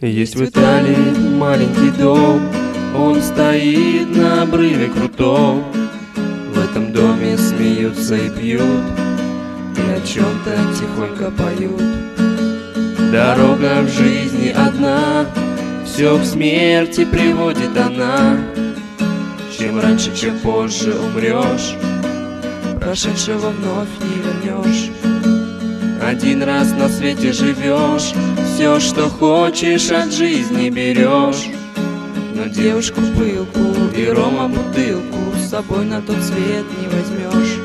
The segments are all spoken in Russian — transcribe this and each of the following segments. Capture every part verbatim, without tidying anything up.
Есть в Италии маленький дом, он стоит на обрыве крутом. В этом доме смеются и пьют, и о чем-то тихонько поют. Дорога в жизни одна, все к смерти приводит она. Чем раньше, чем позже умрешь, прошедшего вновь не вернешь. Один раз на свете живешь, все, что хочешь, от жизни берешь. Но девушку пылку и рома бутылку с собой на тот свет не возьмешь.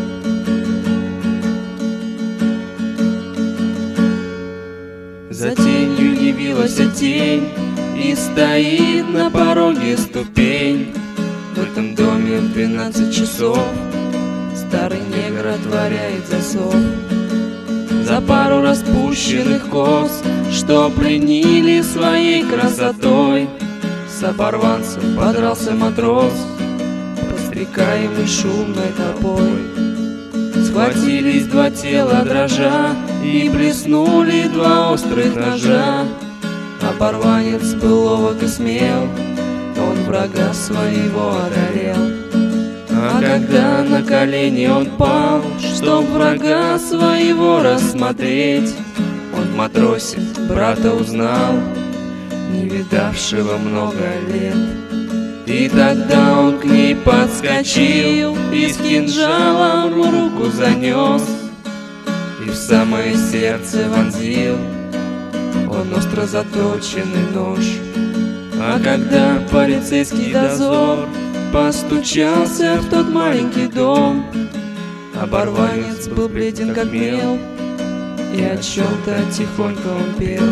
За тенью явилась тень, и стоит на пороге ступень. В этом доме в двенадцать часов старый негр отворяет засов. За пару распущенных кос, что пленили своей красотой, с оборванцем подрался матрос, подстрекаемый шумной толпой. Схватились два тела дрожа, и блеснули два острых ножа. Оборванец был ловок и смел, он врага своего одолел. А когда на колени он пал, чтоб врага своего рассмотреть, он в матросе брата узнал, не видавшего много лет. И тогда он к ней подскочил, и с кинжалом руку занес, и в самое сердце вонзил он остро заточенный нож. А когда полицейский дозор постучался в тот маленький дом, оборванец был бледен как мел, и о чем-то тихонько он пел.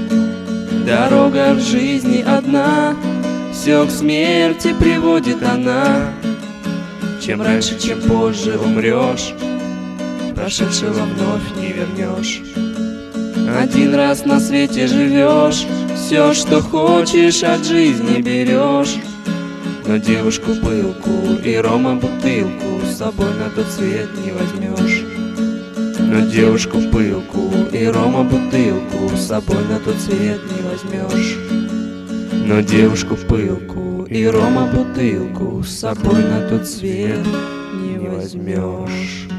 Дорога в жизни одна, все к смерти приводит она. Чем раньше, чем позже умрешь, прошедшего вновь не вернешь. Один раз на свете живешь, все, что хочешь, от жизни берешь. Но девушку пылку и рома бутылку с собой на тот свет не возьмешь. Но девушку пылку и рома бутылку с собой на тот свет не возьмешь. Но девушку пылку и рома бутылку с собой на тот свет не возьмешь.